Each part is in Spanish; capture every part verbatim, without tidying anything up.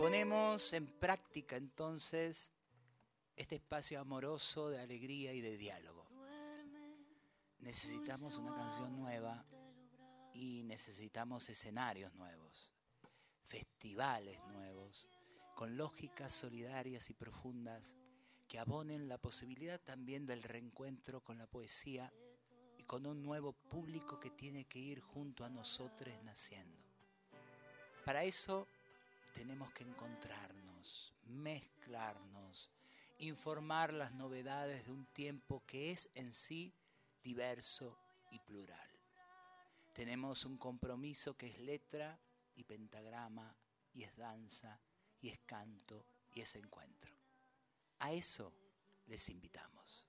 Ponemos en práctica entonces este espacio amoroso de alegría y de diálogo. Necesitamos una canción nueva y necesitamos escenarios nuevos, festivales nuevos, con lógicas solidarias y profundas que abonen la posibilidad también del reencuentro con la poesía y con un nuevo público que tiene que ir junto a nosotros naciendo. Para eso tenemos que encontrarnos, mezclarnos, informar las novedades de un tiempo que es en sí diverso y plural. Tenemos un compromiso que es letra y pentagrama, y es danza, y es canto, y es encuentro. A eso les invitamos.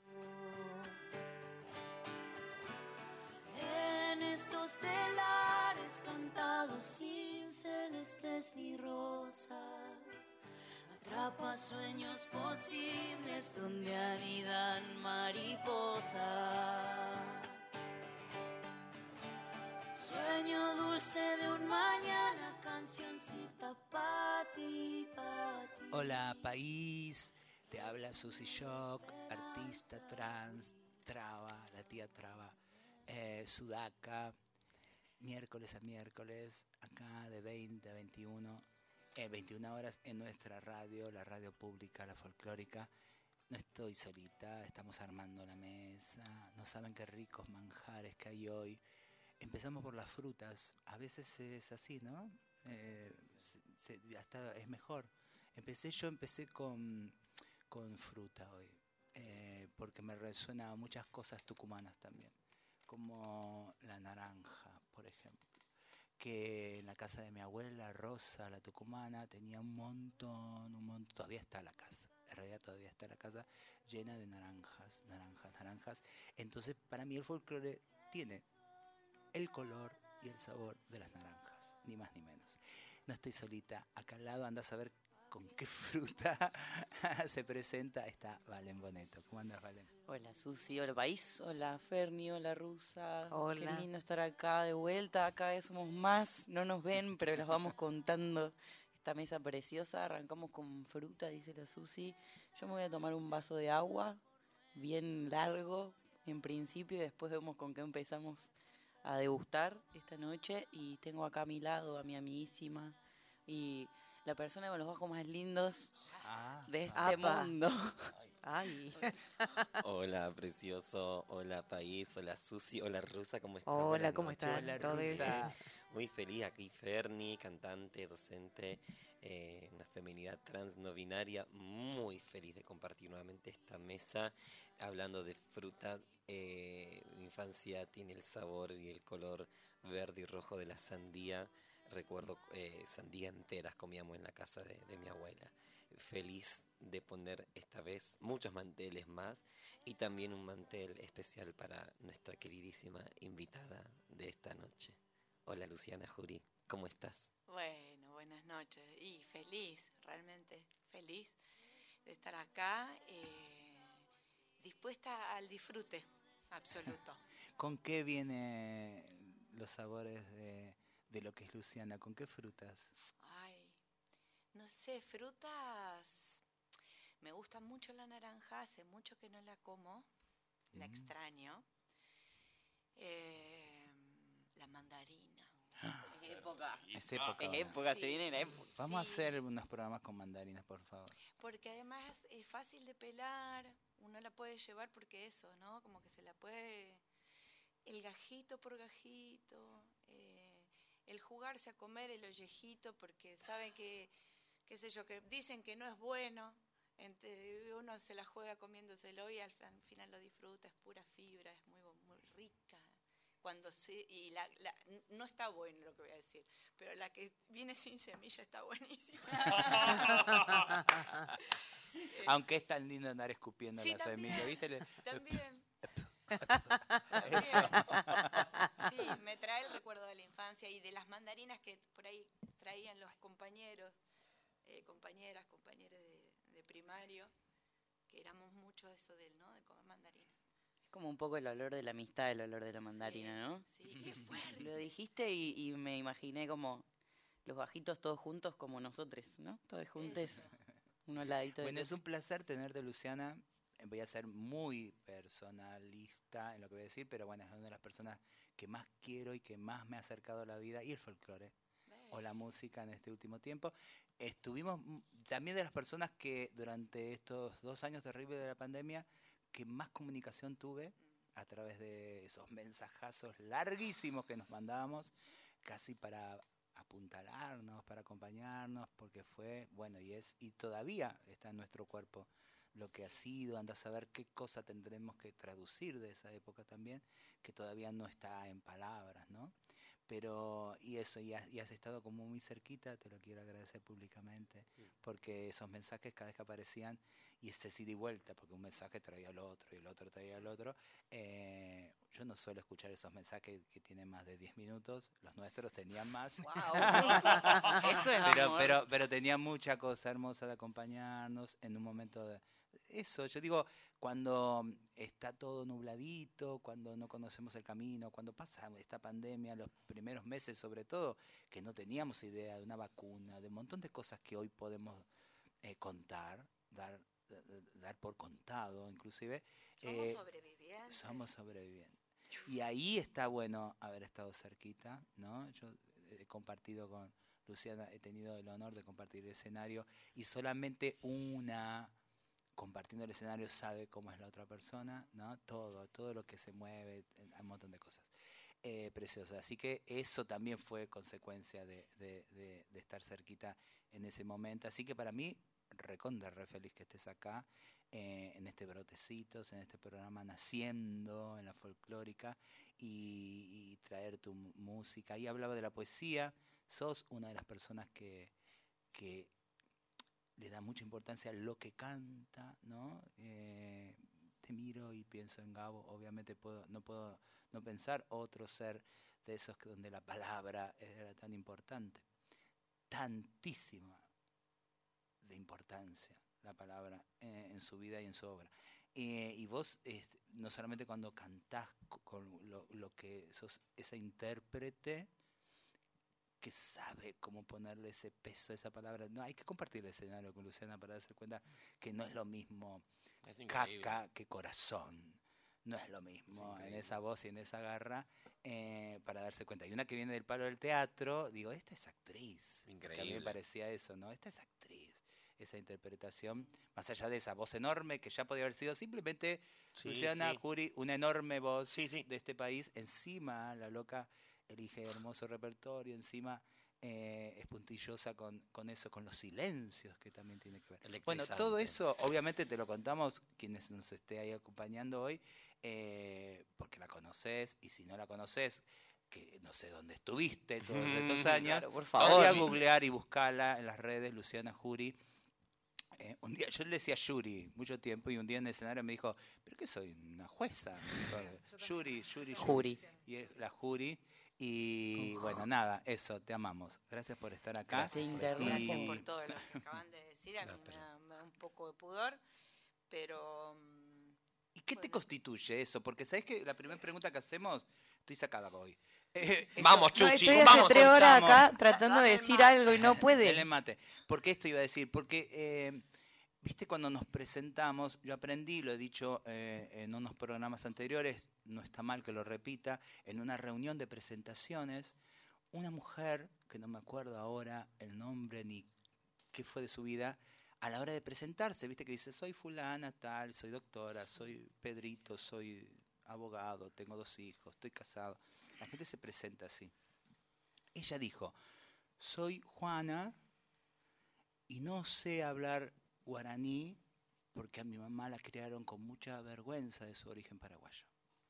En estos telares cantados sin celestes ni rosas, atrapa sueños posibles donde anidan mariposas. Sueño dulce de un mañana, cancioncita pa' ti, pa' ti. Hola país, te habla Susi Shock, artista trans, traba, la tía traba, eh, sudaca, miércoles a miércoles, acá de veinte a veintiuno, eh, veintiuna horas en nuestra radio, la radio pública, la folclórica. No estoy solita, estamos armando la mesa, no saben qué ricos manjares que hay hoy. Empezamos por las frutas, a veces es así, ¿no? Eh, se, se, hasta es mejor. Empecé, yo empecé con, con fruta hoy, eh, porque me resuenan muchas cosas tucumanas también, como la naranja, por ejemplo, que en la casa de mi abuela, Rosa, la tucumana, tenía un montón, un montón, todavía está la casa, en realidad todavía está la casa llena de naranjas, naranjas, naranjas. Entonces, para mí el folclore tiene el color y el sabor de las naranjas, ni más ni menos. No estoy solita, acá al lado anda a saber con qué fruta se presenta. Está Valen Boneto. ¿Cómo andas, Valen? Hola, Susi, hola, país, hola, Ferni, hola, Rusa. Hola. Qué lindo estar acá de vuelta, cada vez somos más, no nos ven, pero les vamos contando esta mesa preciosa. Arrancamos con fruta, dice la Susi. Yo me voy a tomar un vaso de agua, bien largo, en principio, y después vemos con qué empezamos a degustar esta noche. Y tengo acá a mi lado a mi amiguísima y la persona con los ojos más lindos ah, de este apa. mundo. Ay. Hola, precioso. Hola, país. Hola, Susi. Hola, Rusa. ¿Cómo estás? Hola, Buenas ¿cómo noches. están? Hola, ¿Todo bien? Rusa. Muy feliz aquí, Ferni, cantante, docente, eh, una feminidad trans no binaria. Muy feliz de compartir nuevamente esta mesa hablando de fruta. Eh, mi infancia tiene el sabor y el color verde y rojo de la sandía. Recuerdo eh, sandía enteras comíamos en la casa de, de mi abuela. Feliz de poner esta vez muchos manteles más y también un mantel especial para nuestra queridísima invitada de esta noche. Hola, Luciana Jury, ¿cómo estás? Bueno, buenas noches y feliz, realmente feliz de estar acá, eh, dispuesta al disfrute absoluto. ¿Con qué vienen los sabores de, de lo que es Luciana? ¿Con qué frutas? Ay, no sé, frutas, me gusta mucho la naranja, hace mucho que no la como, la Mm. extraño. Eh, la mandarina. Es época. Es época. Es época, Sí. se viene la época. Vamos a Sí. hacer unos programas con mandarinas, por favor. Porque además es fácil de pelar, uno la puede llevar porque eso, ¿no? Como que se la puede, el gajito por gajito, eh, el jugarse a comer el ollejito porque saben que, qué sé yo, que dicen que no es bueno, entre, uno se la juega comiéndoselo y al, al final lo disfruta, es pura fibra, es muy, muy rica. Cuando se, y la, la, no está bueno lo que voy a decir, pero la que viene sin semilla está buenísima. Aunque es tan lindo andar escupiendo Sí, la también, semilla, ¿viste? También. Eso. Sí, me trae el recuerdo de la infancia y de las mandarinas que por ahí traían los compañeros, eh, compañeras, compañeros de, de primario, que éramos mucho eso de, ¿no? De comer mandarina. Como un poco el olor de la amistad, el olor de la mandarina, Sí, ¿no? sí, y es fuerte. Lo dijiste y, y me imaginé como los bajitos todos juntos como nosotros, ¿no? Todos juntos, uno al ladito de Bueno, otro. es un placer tenerte, Luciana. Voy a ser muy personalista en lo que voy a decir, pero bueno, es una de las personas que más quiero y que más me ha acercado a la vida y el folclore o la música en este último tiempo. Estuvimos m- también de las personas que durante estos dos años terribles de la pandemia, que más comunicación tuve a través de esos mensajazos larguísimos que nos mandábamos, casi para apuntalarnos, para acompañarnos, porque fue, bueno, y es, y todavía está en nuestro cuerpo lo que ha sido, anda a saber qué cosa tendremos que traducir de esa época también, que todavía no está en palabras, ¿no? Pero, y eso, y has, y has estado como muy cerquita, te lo quiero agradecer públicamente, porque esos mensajes cada vez que aparecían, y ese ida y vuelta, porque un mensaje traía al otro, y el otro traía al otro, eh, yo no suelo escuchar esos mensajes que tienen más de diez minutos, los nuestros tenían más. Wow. Eso es pero, amor. pero, pero tenía mucha cosa hermosa de acompañarnos en un momento de eso. Yo digo, cuando está todo nubladito, cuando no conocemos el camino, cuando pasa esta pandemia, los primeros meses sobre todo, que no teníamos idea de una vacuna, de un montón de cosas que hoy podemos eh, contar, dar, dar por contado inclusive. Somos eh, sobrevivientes. somos sobrevivientes. Y ahí está bueno haber estado cerquita, ¿no? Yo he compartido con Luciana, he tenido el honor de compartir el escenario y solamente una compartiendo el escenario sabe cómo es la otra persona, ¿no? Todo, todo lo que se mueve, un montón de cosas eh, preciosas. Así que eso también fue consecuencia de, de, de, de estar cerquita en ese momento. Así que para mí, recontra, re feliz que estés acá, eh, en este Brotecitos, en este programa Naciendo, en la folclórica, y, y traer tu mu- música. Y hablaba de la poesía, sos una de las personas que, que le da mucha importancia a lo que canta, ¿no? Eh, te miro y pienso en Gabo, obviamente puedo, no puedo no pensar otro ser de esos que donde la palabra era tan importante, tantísima de importancia la palabra eh, en su vida y en su obra. Eh, y vos, este, no solamente cuando cantás co- con lo, lo que sos esa intérprete, que sabe cómo ponerle ese peso a esa palabra. No, hay que compartir el escenario con Luciana para darse cuenta que no es lo mismo Es increíble. caca que corazón. No es lo mismo Es en increíble. esa voz y en esa garra eh, para darse cuenta. Y una que viene del palo del teatro, digo, esta es actriz. Porque a mí me Increíble. parecía eso, ¿no? Esta es actriz. Esa interpretación, más allá de esa voz enorme que ya podía haber sido simplemente Sí, Luciana sí. Jury, una enorme voz Sí, sí. de este país. Encima, la loca elige hermoso repertorio, encima eh, es puntillosa con, con eso, con los silencios que también tiene que ver. Bueno, todo Electrizante. eso obviamente te lo contamos quienes nos esté ahí acompañando hoy, eh, porque la conoces, y si no la conoces, que no sé dónde estuviste todos estos años, Claro, por salí favor. a googlear y buscarla en las redes, Luciana Jury. Eh, un día yo le decía Yuri mucho tiempo y un día en el escenario me dijo, ¿pero qué soy? ¿Una jueza? Me dijo, Yuri, Yuri, Juri. Y es la Jury. Y bueno, nada, eso, te amamos. Gracias por estar acá. Gracias por estar. Gracias Y- por todo lo que acaban de decir. A No, mí me pero- da, me da un poco de pudor, pero mm, ¿Y qué te Bueno. constituye eso? Porque sabes que la primera pregunta que hacemos, estoy sacada hoy. Eh, esto- Vamos, No, Chuchi, estoy hace vamos. tres horas contamos. acá tratando de Dame decir mate. algo y no Dele puede. mate. ¿Por qué esto iba a decir? Porque, eh, viste, cuando nos presentamos, yo aprendí, lo he dicho eh, en unos programas anteriores, no está mal que lo repita, en una reunión de presentaciones, una mujer, que no me acuerdo ahora el nombre ni qué fue de su vida, a la hora de presentarse, viste que dice, soy fulana, tal, soy doctora, soy Pedrito, soy abogado, tengo dos hijos, estoy casado. La gente se presenta así. Ella dijo, soy Juana y no sé hablar guaraní porque a mi mamá la criaron con mucha vergüenza de su origen paraguayo.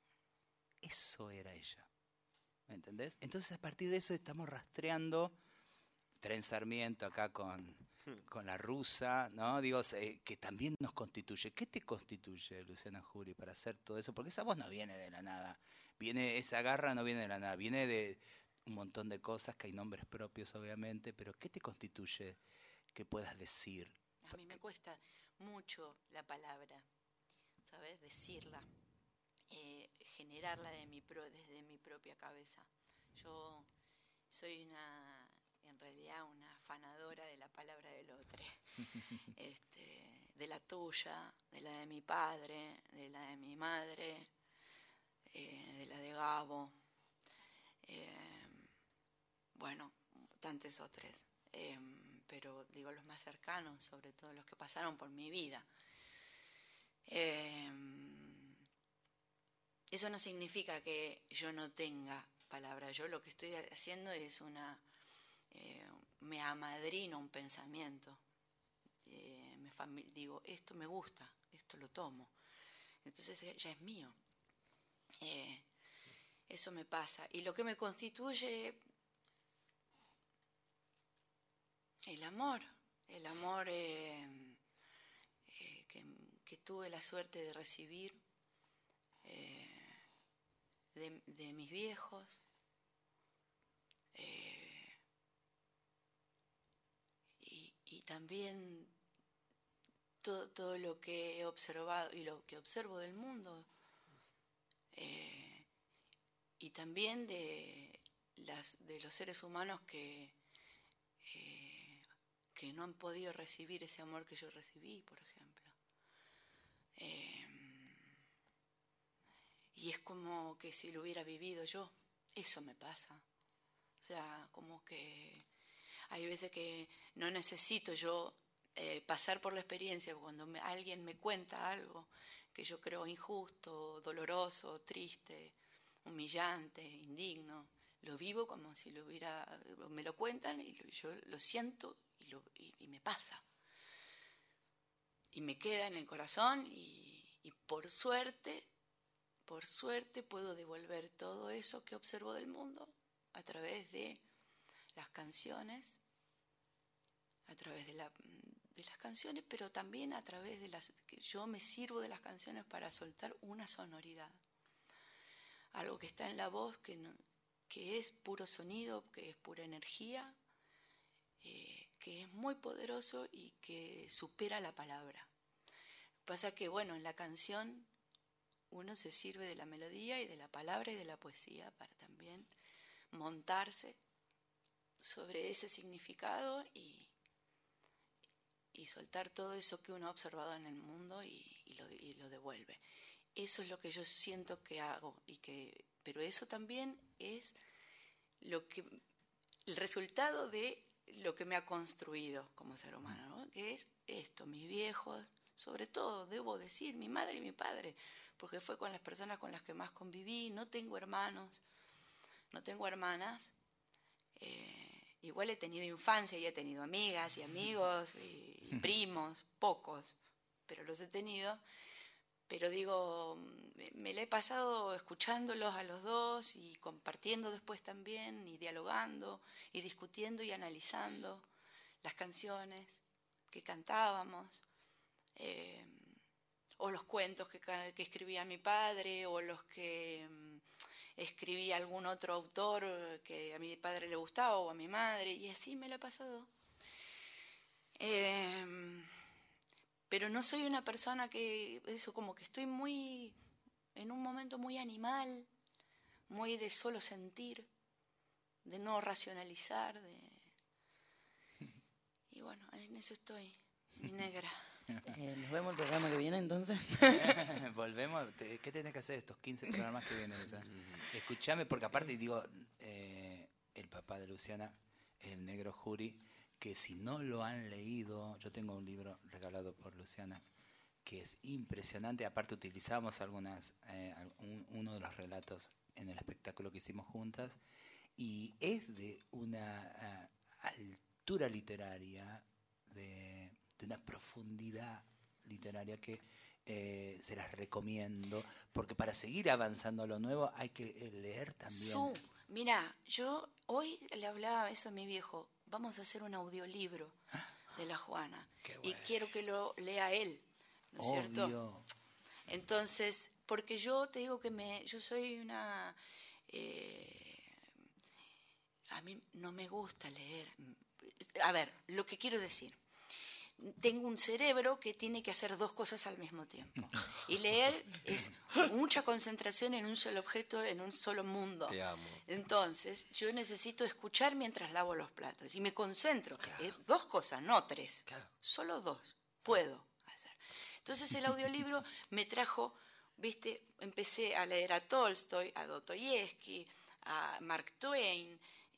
Eso era ella. ¿Me entendés? Entonces a partir de eso estamos rastreando Tren Sarmiento acá con, con la rusa, ¿no? Digo, eh, que también nos constituye. ¿Qué te constituye, Luciana Jury, para hacer todo eso? Porque esa voz no viene de la nada. Viene, esa garra no viene de la nada. Viene de un montón de cosas, que hay nombres propios, obviamente, pero ¿qué te constituye que puedas decir? a mí me cuesta mucho la palabra, ¿sabes? Decirla, eh, generarla de mi pro, desde mi propia cabeza. Yo soy una en realidad una afanadora de la palabra del otro. este, de la tuya, de la de mi padre, de la de mi madre, eh, de la de Gabo, eh, bueno, tantos otros, eh, pero digo los más cercanos, sobre todo los que pasaron por mi vida. Eh, eso no significa que yo no tenga palabra. Yo lo que estoy haciendo es una, eh, me amadrino un pensamiento. Eh, me fami- digo, esto me gusta, esto lo tomo. Entonces ya es mío. Eh, eso me pasa. Y lo que me constituye, el amor. El amor eh, eh, que, que tuve la suerte de recibir eh, de, de mis viejos. Eh, y, y también todo, todo lo que he observado y lo que observo del mundo. Eh, y también de, las, de los seres humanos que, eh, que no han podido recibir ese amor que yo recibí, por ejemplo. Eh, y es como que si lo hubiera vivido yo. Eso me pasa. O sea, como que hay veces que no necesito yo eh, pasar por la experiencia. Cuando me, alguien me cuenta algo que yo creo injusto, doloroso, triste, humillante, indigno, lo vivo como si lo hubiera, me lo cuentan y lo, yo lo siento y, lo, y, y me pasa. Y me queda en el corazón y, y por suerte, por suerte puedo devolver todo eso que observo del mundo a través de las canciones, a través de, la, de las canciones, pero también a través de las... que yo me sirvo de las canciones para soltar una sonoridad. Algo que está en la voz, que, no, que es puro sonido, que es pura energía, eh, que es muy poderoso y que supera la palabra. Pasa que, bueno, en la canción uno se sirve de la melodía y de la palabra y de la poesía para también montarse sobre ese significado y, y soltar todo eso que uno ha observado en el mundo y, y, lo, y lo devuelve. Eso es lo que yo siento que hago, y que, pero eso también es lo que, el resultado de lo que me ha construido como ser humano, ¿no? Que es esto, mis viejos, sobre todo, debo decir, mi madre y mi padre, porque fue con las personas con las que más conviví. No tengo hermanos, no tengo hermanas. Eh, igual he tenido infancia y he tenido amigas y amigos y, y primos, pocos, pero los he tenido. Pero digo, me, me la he pasado escuchándolos a los dos y compartiendo después también, y dialogando, y discutiendo y analizando las canciones que cantábamos, eh, o los cuentos que, que escribía mi padre, o los que um, escribía algún otro autor que a mi padre le gustaba, o a mi madre, y así me la he pasado. Eh, Pero no soy una persona que, eso, como que estoy muy, en un momento muy animal, muy de solo sentir, de no racionalizar, de... y bueno, en eso estoy, mi negra. Eh, nos vemos el programa que viene, entonces. Volvemos. ¿Qué tenés que hacer estos quince programas que vienen? O sea, escuchame, porque aparte, digo, eh, el papá de Luciana, el negro Jury, que si no lo han leído, yo tengo un libro regalado por Luciana, que es impresionante. Aparte utilizamos algunas, eh, un, uno de los relatos en el espectáculo que hicimos juntas, y es de una uh, altura literaria, de, de una profundidad literaria que eh, se las recomiendo, porque para seguir avanzando a lo nuevo hay que leer también. Su, mira, yo hoy le hablaba eso a mi viejo, vamos a hacer un audiolibro de la Juana, bueno, y quiero que lo lea él, ¿no es Obvio. cierto? Entonces, porque yo te digo que me, yo soy una, eh, a mí no me gusta leer. A ver, lo que quiero decir, tengo un cerebro que tiene que hacer dos cosas al mismo tiempo. Y leer es mucha concentración en un solo objeto, en un solo mundo. Te amo. Entonces, yo necesito escuchar mientras lavo los platos. Y me concentro. Claro. Eh, dos cosas, no tres. Claro. Solo dos. Puedo hacer. Entonces, el audiolibro me trajo, viste, empecé a leer a Tolstoy, a Dostoyevsky, a Mark Twain.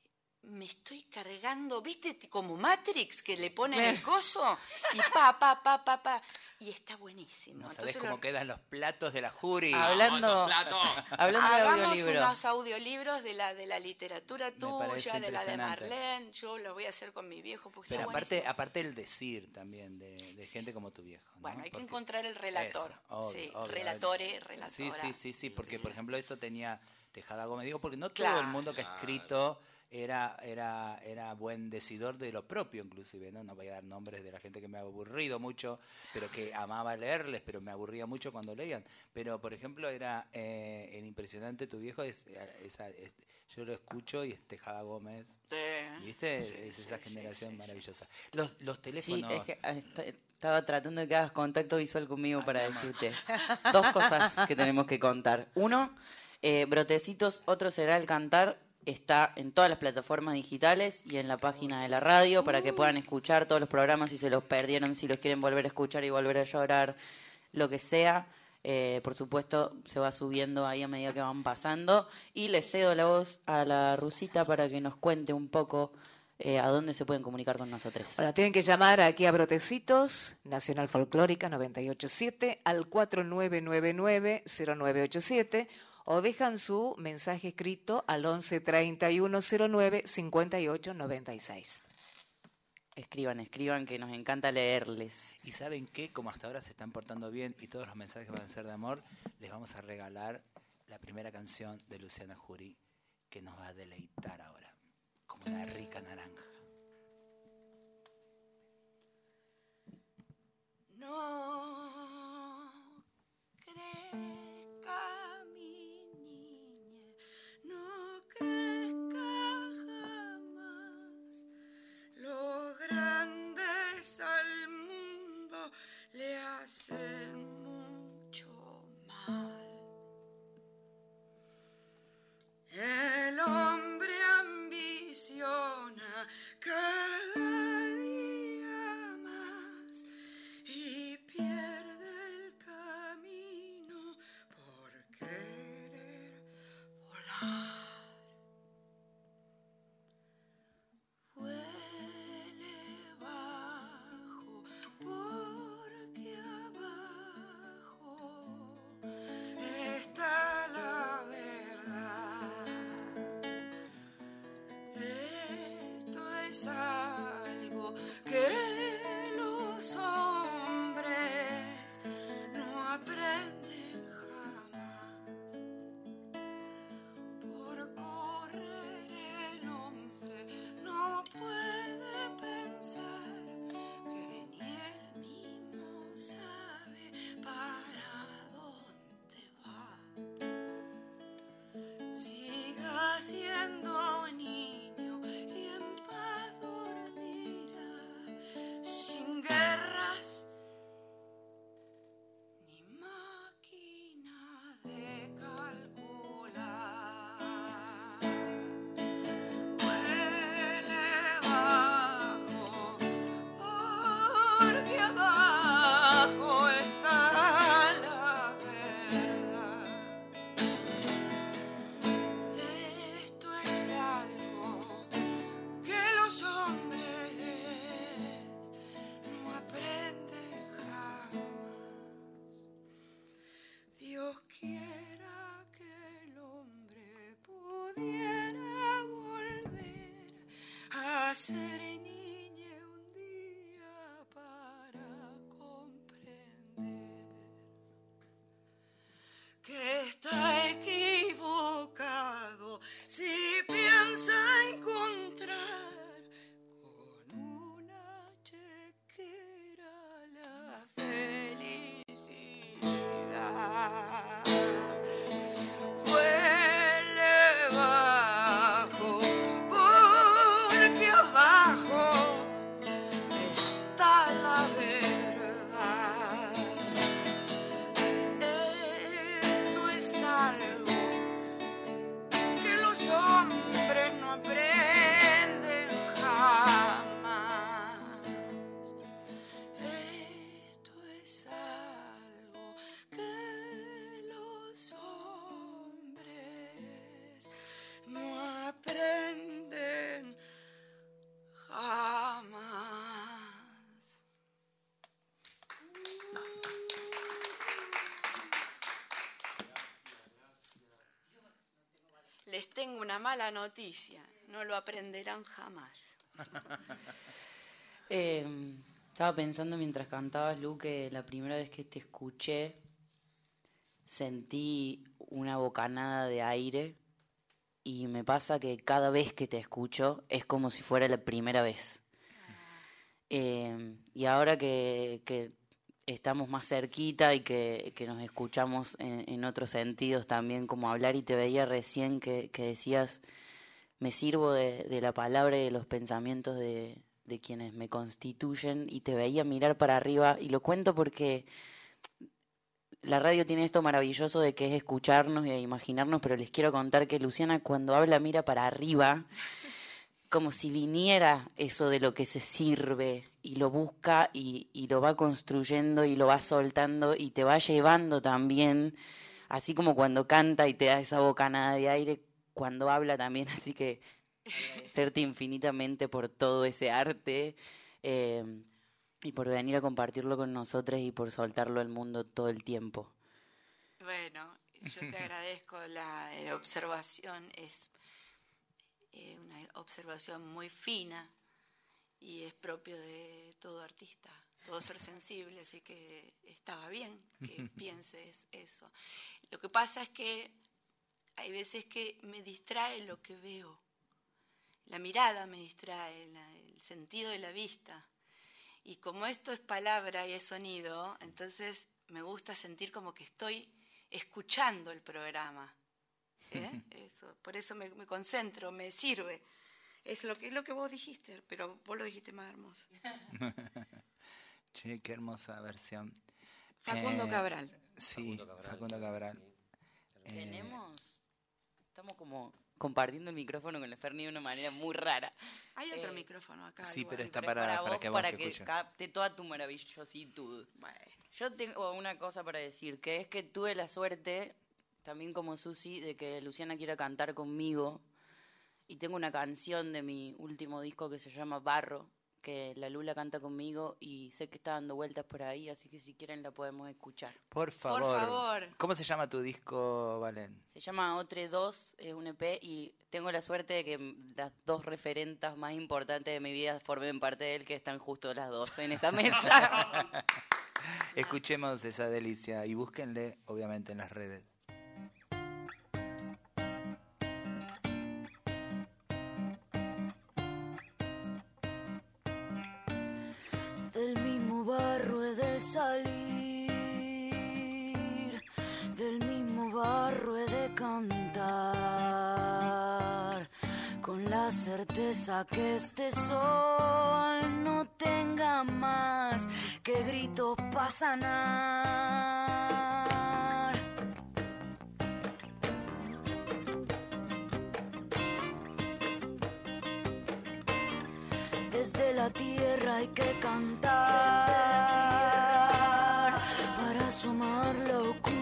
Me estoy cargando, ¿viste? Como Matrix, que le ponen el coso y pa, pa, pa, pa, pa. Y está buenísimo. No sabés Entonces cómo lo- quedan los platos de la Jury. Hablando, hablando de Hagamos audiolibro. unos audiolibros de la, de la literatura parece tuya, de la de impresionante. Marlene. Yo lo voy a hacer con mi viejo porque Pero está aparte, buenísimo. aparte el decir también de, de gente como tu viejo. ¿no? Bueno, hay que Porque- encontrar el relator. Eso, obvio, sí, obvio. relatore, relatora. Sí, sí, sí, sí, porque Sí. por ejemplo eso tenía Tejada Gómez. Digo, porque no todo Claro. el mundo que ha escrito era, era, era buen decidor de lo propio, inclusive, ¿no? No voy a dar nombres de la gente que me ha aburrido mucho, pero que amaba leerles, pero me aburría mucho cuando leían. Pero, por ejemplo, era eh, el impresionante tu viejo, es, esa, es- yo lo escucho y es Tejada Gómez. Sí. ¿Viste? Sí, es sí, esa sí, generación sí, sí. maravillosa. Los, los Sí, teléfonos... es que ah, est- estaba tratando de que hagas contacto visual conmigo para decirte dos cosas que tenemos que contar. Uno, eh, Brotecitos, otro será el cantar. Está en todas las plataformas digitales y en la página de la radio para que puedan escuchar todos los programas si se los perdieron, si los quieren volver a escuchar y volver a llorar, lo que sea. Eh, por supuesto, se va subiendo ahí a medida que van pasando. Y le cedo la voz a la Rusita para que nos cuente un poco eh, a dónde se pueden comunicar con nosotros. Bueno, tienen que llamar aquí a Brotecitos, Nacional Folclórica noventa y ocho punto siete, al cuatro nueve nueve nueve cero nueve ocho siete, o dejan su mensaje escrito al once treinta y uno cero nueve cincuenta y ocho noventa y seis. Escriban, escriban, que nos encanta leerles. Y ¿saben qué? Como hasta ahora se están portando bien y todos los mensajes van a ser de amor, les vamos a regalar la primera canción de Luciana Jury que nos va a deleitar ahora, como una rica naranja. No crezca mi niña, no crezca jamás. Los grandes al mundo le hacen mucho mal. El hombre ambiciona cada día más y pierde el camino por querer volar. Huele bajo porque abajo está la verdad. Esto es algo que los hombres no aprenden jamás. Por correr el hombre no puede pensar que ni él mismo sabe para dónde va. Siga siendo niño y en paz dormirá, sin guerras ni máquina de calcular. Huele bajo porque abajo está la verdad. Esto es algo que los hombres no aprenden jamás. Dios quiera que el hombre pudiera volver a ser niña un día para comprender que está equivocado si piensa encontrar con una chequera la felicidad. Huele bajo porque abajo tengo una mala noticia, no lo aprenderán jamás. Eh, estaba pensando mientras cantabas, Lu, que la primera vez que te escuché sentí una bocanada de aire y me pasa que cada vez que te escucho es como si fuera la primera vez. Eh, y ahora que, que estamos más cerquita y que, que nos escuchamos en, en otros sentidos también, como hablar, y te veía recién que, que decías, me sirvo de, de la palabra y de los pensamientos de, de quienes me constituyen, y te veía mirar para arriba, y lo cuento porque la radio tiene esto maravilloso de que es escucharnos y de imaginarnos, pero les quiero contar que Luciana cuando habla mira para arriba, como si viniera eso de lo que se sirve, y lo busca y, y lo va construyendo y lo va soltando y te va llevando también, así como cuando canta y te da esa bocanada de aire, cuando habla también. Así que agradecerte infinitamente por todo ese arte eh, y por venir a compartirlo con nosotros y por soltarlo al mundo todo el tiempo. Bueno, yo te agradezco la, la observación, es eh, una observación muy fina y es propio de todo artista, todo ser sensible, así que estaba bien que pienses eso. Lo que pasa es que hay veces que me distrae lo que veo, la mirada me distrae, la, el sentido de la vista. Y como esto es palabra y es sonido, entonces me gusta sentir como que estoy escuchando el programa. ¿Eh? Eso, por eso me, me concentro, me sirve. Es lo que, es lo que vos dijiste, pero vos lo dijiste más hermoso. Che, qué hermosa versión. Facundo Eh, Cabral. Sí, Facundo Cabral. Facundo Cabral. Sí. Eh, Tenemos, estamos como compartiendo el micrófono con la Ferni de una manera muy rara. Hay otro Eh, micrófono acá. sí, igual. pero está Pero para- es para, para vos, que vos para te que escuches. capte toda tu maravillositud. Bueno, Yo tengo una cosa para decir, que es que tuve la suerte, también como Susi, de que Luciana quiera cantar conmigo. Y tengo una canción de mi último disco que se llama Barro, que la Lula canta conmigo y sé que está dando vueltas por ahí, así que si quieren la podemos escuchar. Por favor. por favor. ¿Cómo se llama tu disco, Valen? Se llama Otre dos, es un E P, y tengo la suerte de que las dos referentas más importantes de mi vida formen parte de él, que están justo las dos en esta mesa. Escuchemos esa delicia y búsquenle, obviamente, en las redes. Del mismo barro he de salir, del mismo barro he de cantar, con la certeza que este sol no tenga más que gritos para sanar. Desde la tierra hay que cantar para asomar la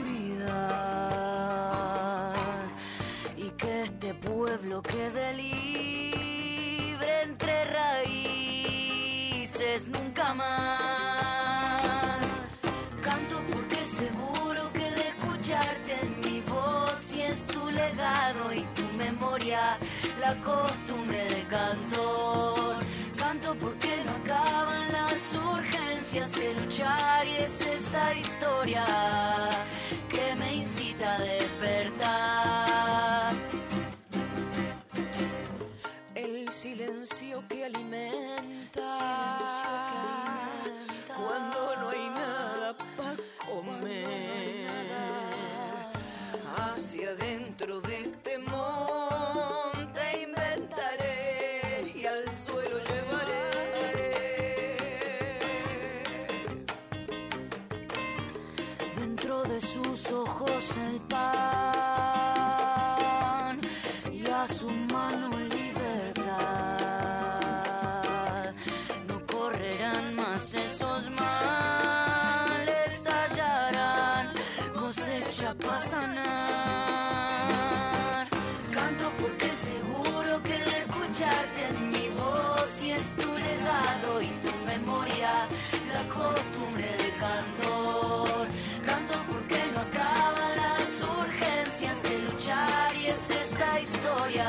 oscuridad y que este pueblo quede libre entre raíces nunca más. Canto porque seguro que de escucharte en mi voz y es tu legado y tu memoria, la costumbre de cantor. Canto porque no acaban las urgencias que luchar y es esta historia que me incita a despertar. El silencio que alimenta, cuando no hay nada para comer. Hacia adentro de este monte inventaré y al suelo llevaré dentro de sus ojos el pan y a su mano libertad. No correrán más esos males, hallarán cosecha para sanar. Canto porque seguro que de escucharte es mi voz y es tu legado y tu memoria, la costumbre de cantor. Canto porque no acaban las urgencias que luchar y es esta historia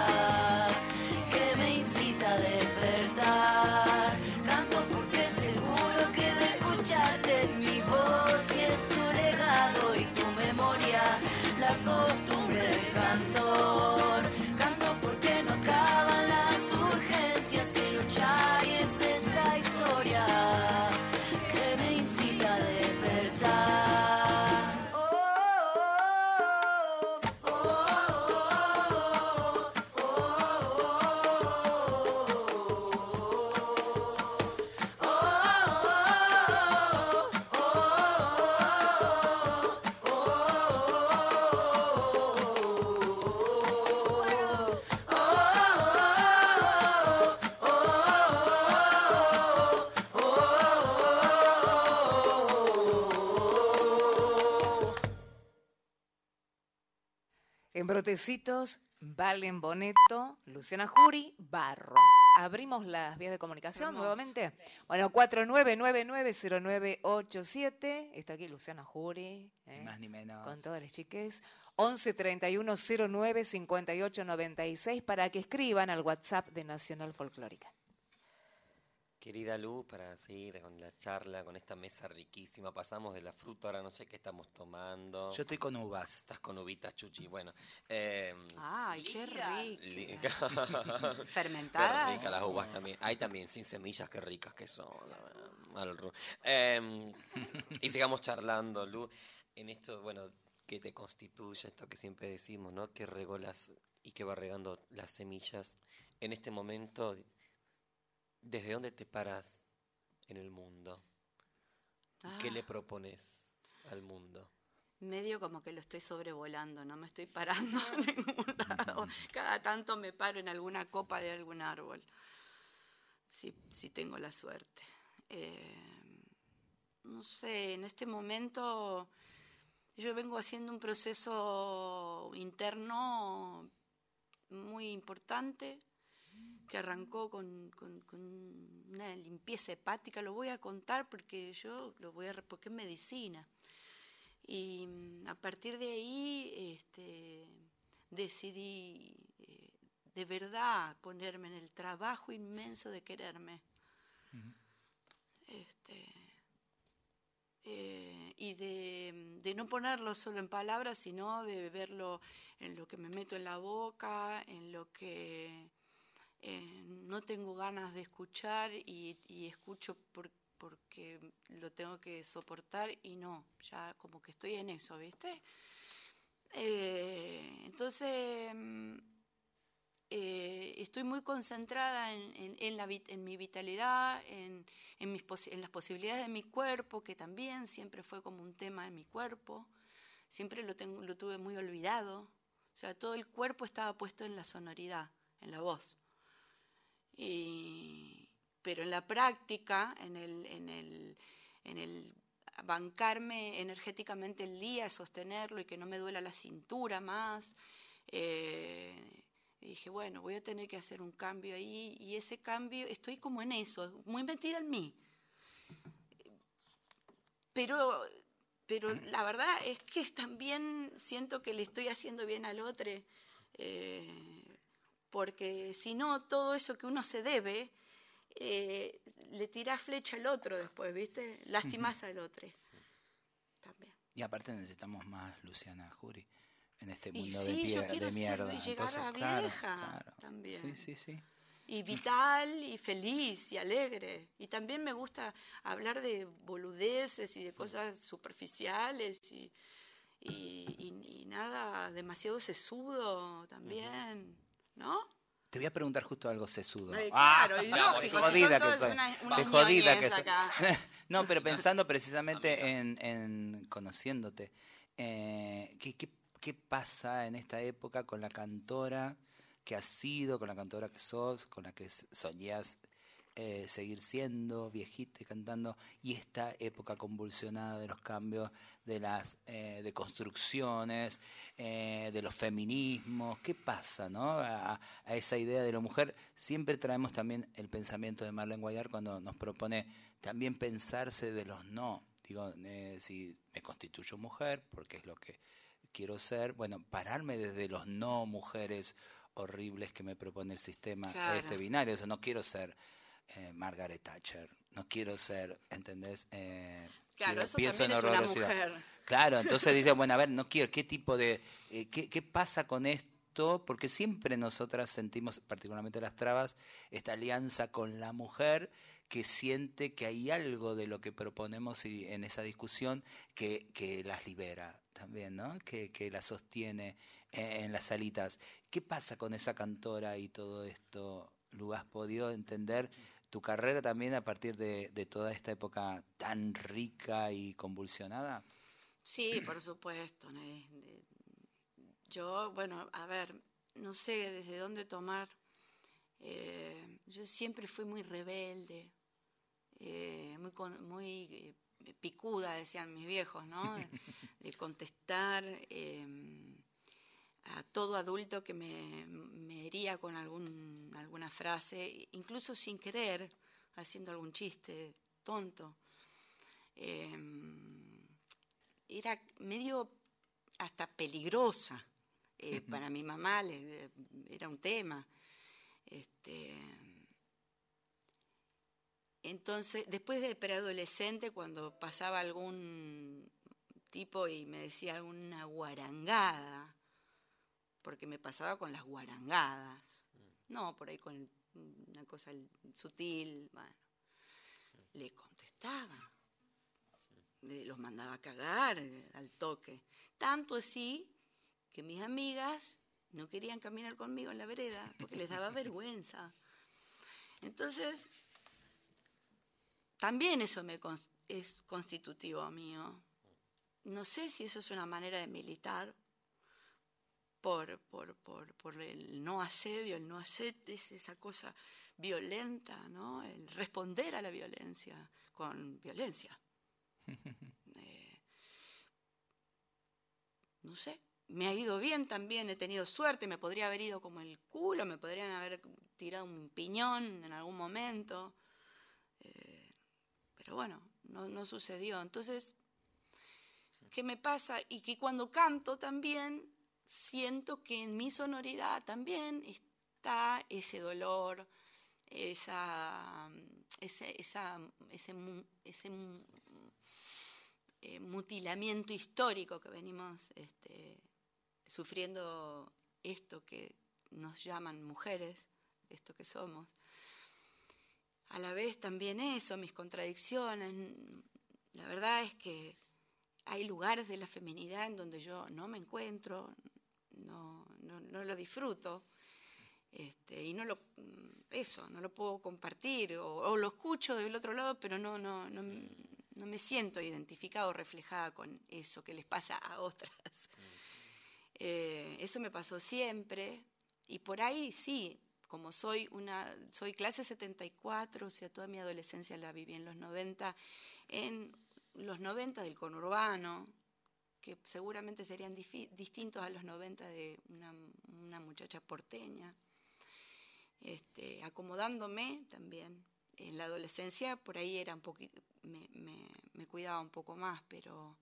En Brotecitos, Valen Boneto, Luciana Jury, Barro. Abrimos las vías de comunicación Hermoso. nuevamente. Bueno, cuatro nueve nueve nueve cero nueve ocho siete. Está aquí Luciana Jury. Ni ¿eh? más ni menos. Con todas las chiques. once treinta y uno cero nueve cincuenta y ocho noventa y seis para que escriban al WhatsApp de Nacional Folclórica. Querida Lu, para seguir con la charla, con esta mesa riquísima, pasamos de la fruta, ahora no sé qué estamos tomando. Yo estoy con uvas. Estás con uvitas, Chuchi, bueno. Eh, Ay, qué rico. li- Fermentadas. Qué ricas las uvas también. Hay también sin semillas, qué ricas que son. Al ru- Eh, y sigamos charlando, Lu, en esto, bueno, que te constituye, esto que siempre decimos, ¿no? Que regó las y que va regando las semillas. En este momento, ¿desde dónde te paras en el mundo? ¿Y qué Ah. le propones al mundo? Medio como que lo estoy sobrevolando, no me estoy parando en ningún lado. Cada tanto me paro en alguna copa de algún árbol, si, si tengo la suerte. Eh, no sé, en este momento yo vengo haciendo un proceso interno muy importante que arrancó con, con, con una limpieza hepática. Lo voy a contar porque yo lo voy a porque es medicina. Y a partir de ahí este, decidí eh, de verdad ponerme en el trabajo inmenso de quererme. Uh-huh. Este, eh, y de, de no ponerlo solo en palabras, sino de verlo en lo que me meto en la boca, en lo que eh, no tengo ganas de escuchar y, y escucho por, porque lo tengo que soportar y no, ya como que estoy en eso, ¿viste? Eh, entonces eh, estoy muy concentrada en, en, en, la, en mi vitalidad, en, en, mis en las posibilidades de mi cuerpo, que también siempre fue como un tema en mi cuerpo, siempre lo, tengo, lo tuve muy olvidado, o sea, todo el cuerpo estaba puesto en la sonoridad, en la voz. Y, pero en la práctica, en el, en, el, en el bancarme energéticamente el día, sostenerlo y que no me duela la cintura más, eh, dije, bueno, voy a tener que hacer un cambio ahí, y ese cambio, estoy como en eso, muy metida en mí. Pero, pero la verdad es que también siento que le estoy haciendo bien al otro, eh, porque si no, todo eso que uno se debe, eh, le tirás flecha al otro después, ¿viste? Lastimás uh-huh. al otro. También. Y aparte necesitamos más Luciana Jury en este mundo y sí, de, pie, yo quiero de mierda. Ser, llegar Entonces, a claro, vieja claro. también. Sí, sí, sí. Y vital, y feliz, y alegre. Y también me gusta hablar de boludeces y de cosas superficiales y, y, y, y nada demasiado sesudo también, ¿no? Te voy a preguntar justo algo sesudo. Ay, claro, ah, y lógico, de jodida si que soy. Una, una de jodida que soy. Acá. No, pero pensando precisamente en, en conociéndote, eh, ¿qué, qué, ¿qué pasa en esta época con la cantora que has sido, con la cantora que sos, con la que soñás eh, seguir siendo, viejita y cantando, y esta época convulsionada de los cambios, de las eh, de construcciones, eh, de los feminismos? ¿Qué pasa, no? A, a esa idea de la mujer. Siempre traemos también el pensamiento de Marlene Guayar cuando nos propone también pensarse de los no. Digo, eh, si me constituyo mujer, porque es lo que quiero ser, bueno, pararme desde los no mujeres horribles que me propone el sistema, claro, este binario. O sea, no quiero ser eh, Margaret Thatcher, no quiero ser, ¿entendés? Eh, claro, quiero, eso pienso también en es una horrorosidad. mujer. Claro, entonces dice, bueno, a ver, no quiero, ¿qué tipo de, eh, qué, qué pasa con esto? Porque siempre nosotras sentimos, particularmente las trabas, esta alianza con la mujer que siente que hay algo de lo que proponemos y en esa discusión que, que las libera también, ¿no? Que, que las sostiene en las salitas. ¿Qué pasa con esa cantora y todo esto? ¿Lu, has podido entender tu carrera también a partir de, de toda esta época tan rica y convulsionada? Sí, por supuesto. Yo, bueno, a ver, no sé desde dónde tomar. Eh, yo siempre fui muy rebelde, eh, muy, muy eh, picuda, decían mis viejos, ¿no? De contestar. Eh, a todo adulto que me, me hería con algún, alguna frase, incluso sin querer, haciendo algún chiste tonto. Eh, era medio hasta peligrosa. Eh, uh-huh. Para mi mamá le, era un tema. Este, entonces, después de preadolescente, cuando pasaba algún tipo y me decía alguna guarangada, porque me pasaba con las guarangadas, no, por ahí con una cosa sutil, bueno, le contestaba, los mandaba a cagar al toque. Tanto así que mis amigas no querían caminar conmigo en la vereda porque les daba vergüenza. Entonces, también eso me es constitutivo mío. No sé si eso es una manera de militar por, por, por, por el no asedio, el no hacer es esa cosa violenta, ¿no? El responder a la violencia con violencia. eh, no sé, me ha ido bien también, he tenido suerte, me podría haber ido como el culo, me podrían haber tirado un piñón en algún momento, eh, pero bueno, no, no sucedió. Entonces, ¿qué me pasa? Y que cuando canto también siento que en mi sonoridad también está ese dolor, esa, ese, esa, ese, ese eh, mutilamiento histórico que venimos este, sufriendo, esto que nos llaman mujeres, esto que somos. A la vez también eso, mis contradicciones. La verdad es que hay lugares de la feminidad en donde yo no me encuentro, no, no, no lo disfruto, este, y no lo, eso, no lo puedo compartir, o, o lo escucho del otro lado, pero no, no, no, no me siento identificada o reflejada con eso que les pasa a otras. Eh, eso me pasó siempre, y por ahí sí, como soy una, soy clase setenta y cuatro, o sea, toda mi adolescencia la viví en los noventa, en los noventa del conurbano, que seguramente serían difi- distintos a los noventa de una, una muchacha porteña, este, acomodándome también. En la adolescencia por ahí era un poquito, me, me, me cuidaba un poco más, pero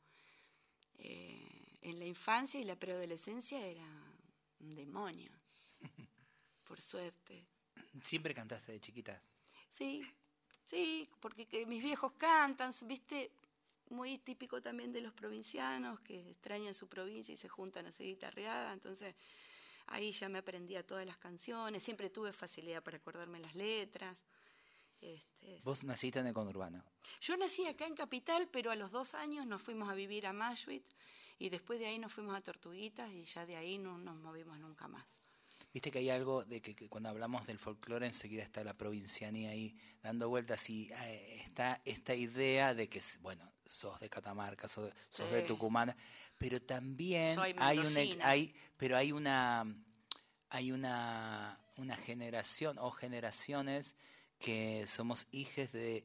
eh, en la infancia y la preadolescencia era un demonio, por suerte. ¿Siempre cantaste de chiquita? Sí, sí, porque que mis viejos cantan, ¿viste? Muy típico también de los provincianos que extrañan su provincia y se juntan a hacer guitarreada. Entonces ahí ya me aprendía todas las canciones, siempre tuve facilidad para acordarme las letras. Este, ¿Vos naciste en el conurbano? Yo nací acá en Capital, pero a los dos años nos fuimos a vivir a Mashuit y después de ahí nos fuimos a Tortuguitas y ya de ahí no nos movimos nunca más. Viste que hay algo de que, que cuando hablamos del folclore enseguida está la provincianía ahí dando vueltas y eh, está esta idea de que, bueno, sos de Catamarca, sos, sos sí. de Tucumán, pero también Soy hay una, hay, pero hay una, hay una, una generación o generaciones que somos hijos de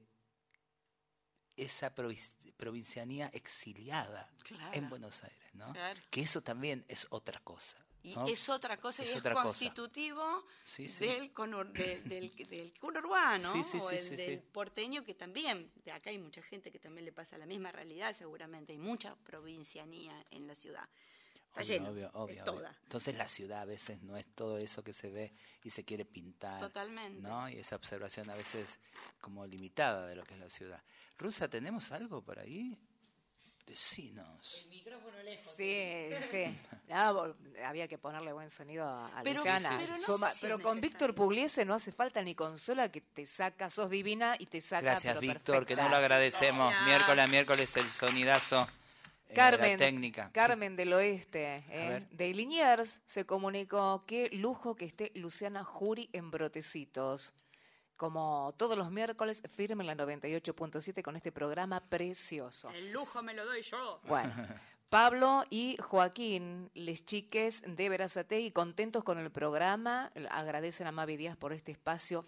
esa provincianía exiliada claro. en Buenos Aires, ¿no? Claro. Que eso también es otra cosa. ¿No? Y es otra cosa es y otra es constitutivo sí, sí. del, conur, de, del, del conurbano sí, sí, o sí, el sí, del sí. porteño, que también, de acá hay mucha gente que también le pasa la misma realidad, seguramente hay mucha provincianía en la ciudad. Está obvio, lleno, obvio, obvio, es obvio. toda. Entonces la ciudad a veces no es todo eso que se ve y se quiere pintar. Totalmente. ¿No? Y esa observación a veces como limitada de lo que es la ciudad. Rusa, ¿tenemos algo por ahí? Decinos. El micrófono lejos. Sí, sí. No, había que ponerle buen sonido a pero, Luciana. Pero, no Soma, sé si pero con Víctor Pugliese no hace falta ni consola, que te saca, sos divina y te saca. Gracias, pero Víctor, perfecta. que no lo agradecemos. No, miércoles a miércoles el sonidazo. Carmen, eh, la técnica. Carmen sí. del Oeste, eh, de Liniers, se comunicó: qué lujo que esté Luciana Jury en Brotecitos. Como todos los miércoles, firme en la noventa y ocho punto siete con este programa precioso. El lujo me lo doy yo. Bueno, Pablo y Joaquín, les chiques de Verazategui, contentos con el programa, agradecen a Mavi Díaz por este espacio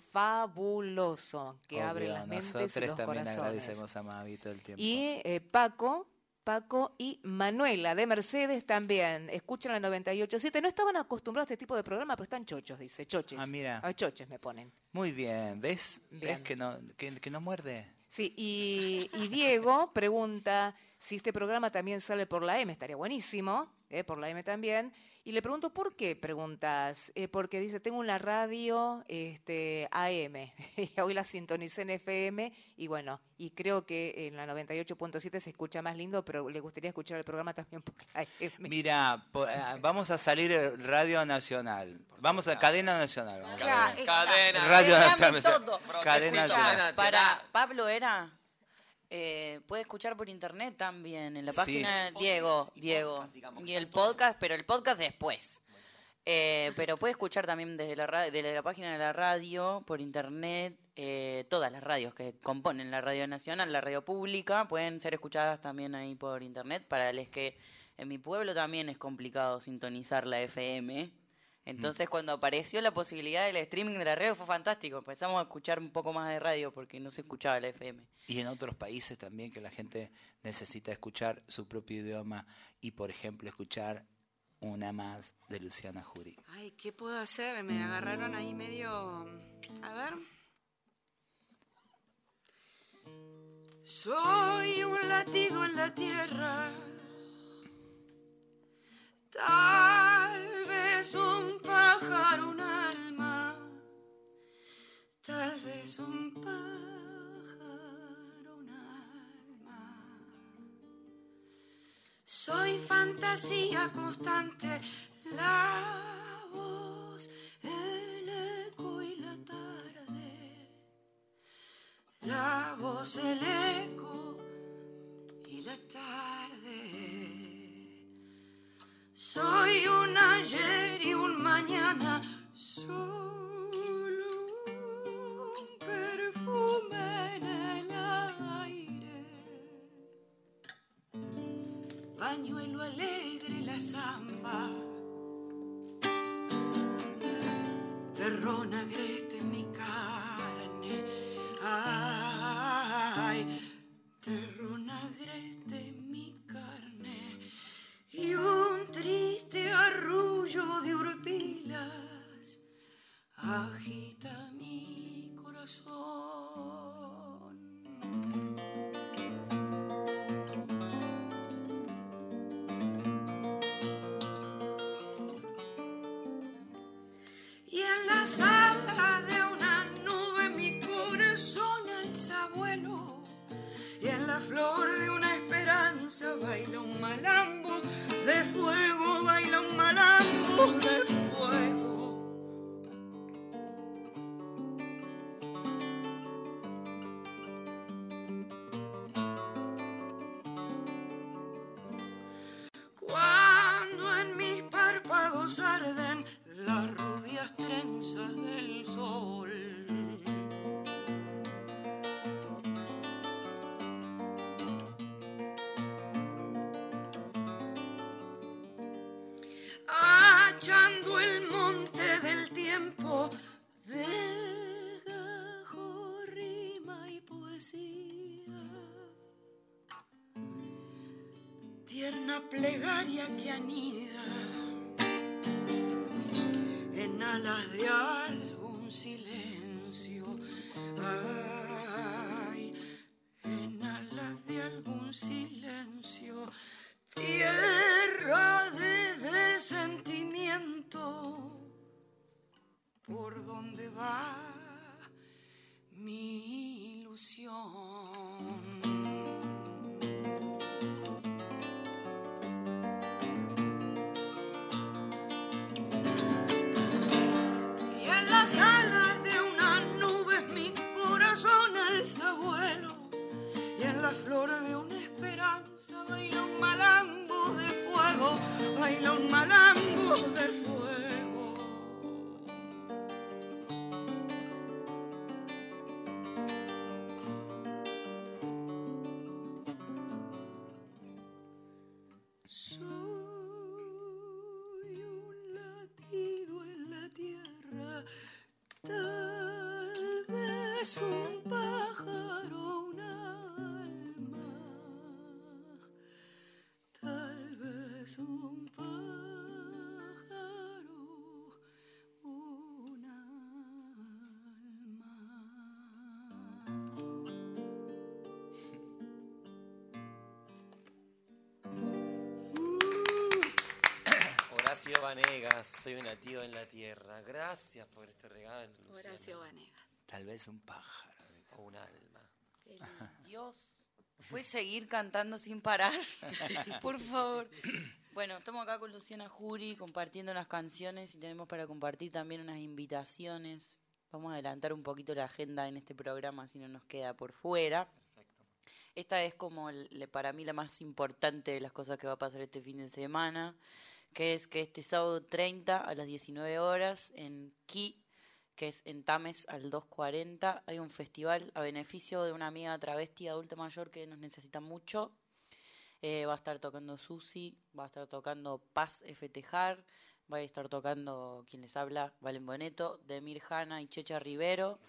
fabuloso que Obvio, abre las mentes y los nosotros también corazones. agradecemos a Mavi todo el tiempo. Y eh, Paco, Paco y Manuela de Mercedes también. Escuchan la noventa y ocho punto siete. No estaban acostumbrados a este tipo de programa, pero están chochos, dice. Choches. Ah, mira. Ah, choches me ponen. Muy bien, ¿ves? Bien. ¿Ves que no, que, que no muerde? Sí, y, y Diego pregunta si este programa también sale por la M. Estaría buenísimo, ¿eh? Por la M también. Y le pregunto, ¿por qué? Preguntas. Eh, porque dice, tengo una radio este, A M. Y hoy la sintonicé en F M. Y bueno, y creo que en la noventa y ocho punto siete se escucha más lindo, pero le gustaría escuchar el programa también por la M. Mira, po- eh, vamos a salir eh, Radio Nacional. Vamos a Cadena Nacional. vamos a Claro, ver. exacto. Cadena. Radio Dame Nacional. todo. Cadena Escucha, Nacional. Para Pablo era, eh, puede escuchar por internet también, en la Sí. página Diego, Diego. Y el podcast, pero el podcast después. Eh, pero puede escuchar también desde la, ra- desde la página de la radio, por internet, eh, todas las radios que componen la radio nacional, la radio pública, pueden ser escuchadas también ahí por internet. Para los que en mi pueblo también es complicado sintonizar la F M. Entonces, cuando apareció la posibilidad del streaming de la radio fue fantástico. Empezamos a escuchar un poco más de radio porque no se escuchaba la F M. Y en otros países también que la gente necesita escuchar su propio idioma y, por ejemplo, escuchar una más de Luciana Jury. Ay, ¿qué puedo hacer? Me agarraron ahí medio... A ver. Soy un latido en la tierra, tal vez un pájaro, un alma, tal vez un pájaro, un alma. Soy fantasía constante, la voz, el eco y la tarde. La voz, el eco y la tarde. Soy un ayer y un mañana, solo un perfume en el aire. Pañuelo alegre, la samba, terrón agreste en mi carne. Ay, terrón agreste en mi carne y un triste arrullo de urpilas agita mi corazón. Y en la sala de una nube mi corazón alza vuelo, y en la flor de una esperanza baila un malambo de fuego, baila un malambo de fuego. Cuando en mis párpados arden las rubias trenzas del sol, achando el monte del tiempo de gajo, rima y poesía, tierna plegaria que anida en alas de algún silencio. Ay, en alas de algún silencio, tierra desde el sentimiento, por donde va mi ilusión. Y en las alas de una nube mi corazón alza vuelo, y en la flor de una esperanza baila un malambo de fuego, baila un malambo de fuego. Soy un latido en la tierra, tal vez un pájaro, un alma, Vanegas, soy un nativo en la tierra. Gracias por este regalo, Luciana. Horacio Vanegas. Tal vez un pájaro. O un alma. Qué lindo. Dios, ¿puedes seguir cantando sin parar? Por favor. Bueno, estamos acá con Luciana Jury compartiendo unas canciones y tenemos para compartir también unas invitaciones. Vamos a adelantar un poquito la agenda en este programa, si no nos queda por fuera. Perfecto. Esta es como el- para mí la más importante de las cosas que va a pasar este fin de semana, que es que este sábado treinta a las diecinueve horas en Ki, que es en Tames al dos cuarenta, hay un festival a beneficio de una amiga travesti adulta mayor que nos necesita mucho. Eh, va a estar tocando Susi, va a estar tocando Paz Festejar, va a estar tocando quien les habla, Valen Boneto, Demir Hanna y Checha Rivero.